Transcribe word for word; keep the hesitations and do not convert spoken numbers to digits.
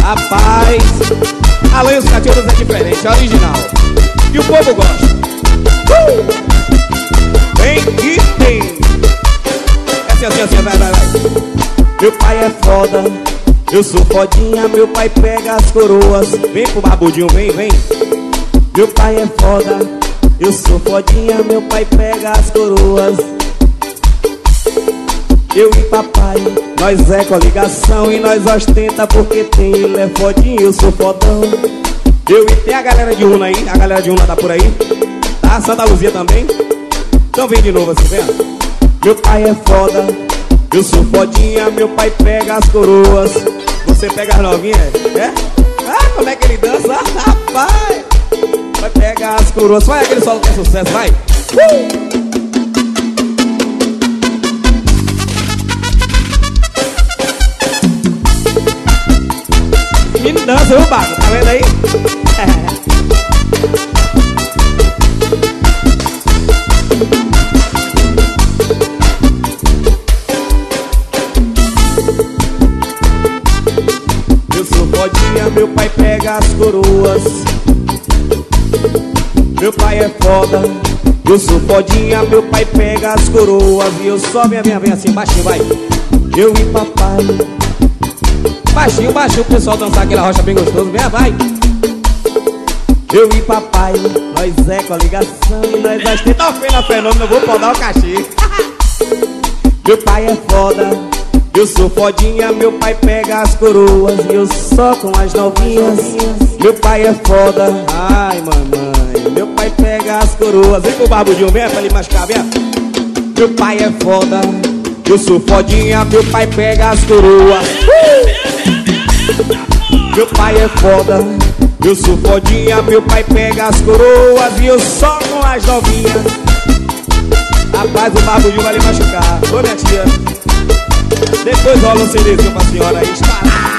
Rapaz, Alan e os cachorros é diferente, é original. E o povo gosta. uh! Vem que tem. É assim, assim, assim, vai, vai, vai. Meu pai é foda, eu sou fodinha. Meu pai pega as coroas. Vem pro barbudinho, vem, vem. Meu pai é foda, eu sou fodinha. Meu pai pega as coroas. Eu e papai, nós é coligação e nós ostenta porque tem. Ele é fodinho, eu sou fodão. Eu e tem a galera de Una aí, a galera de Una tá por aí. Tá, Santa Luzia também. Então vem de novo assim, vendo? Meu pai é foda, eu sou fodinha. Meu pai pega as coroas. Você pega as novinhas, é? Ah, como é que ele dança? Ah, rapaz! Vai pegar as coroas. Vai aquele solo que é sucesso, vai! Uh! Menino dança, viu, Baco? Tá vendo aí? Eu sou fodinha, meu pai pega as coroas. Meu pai é foda, eu sou fodinha, meu pai pega as coroas. E eu só venha, venha, venha assim, baixinho, vai. Eu e papai. Baixinho, baixinho, pro pessoal dançar aquela rocha bem gostoso. Vem, vai. Eu e papai, nós é coligação e nós vai ter. Tá feio fenômeno, eu vou podar o cachê. Meu pai é foda, eu sou fodinha. Meu pai pega as coroas e eu só com as novinhas. Meu pai é foda, ai mamãe. Meu pai pega as coroas. Vem pro barbudinho, vem pra ele machucar, vem. Meu pai é foda, eu sou fodinha. Meu pai pega as coroas. uh! Meu pai é foda, eu sou fodinha. Meu pai pega as coroas e eu só com as novinhas. Rapaz, o barbudinho vai lhe machucar. Ô minha tia, depois rola um CDzinho pra senhora aí, estará.